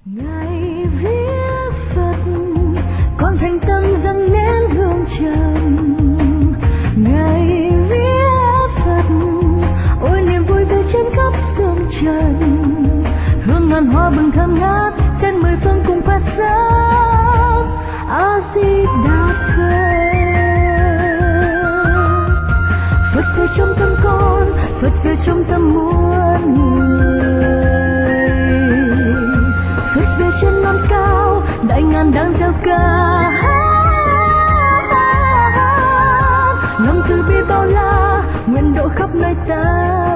Ngày viết Phật con thành tâm dâng nén hương trần. Ngày viết Phật ôi niềm vui về trên khắp phương trần. Hương ngàn hoa bừng thơm ngát trên mười phương cùng phát sáng. A Di Đà Phật. Phật về trong tâm con, Phật về trong tâm muôn người. Phật về trên non cao, đại ngàn đang theo ca. Lòng từ bi bao la, nguyện độ khắp nơi ta.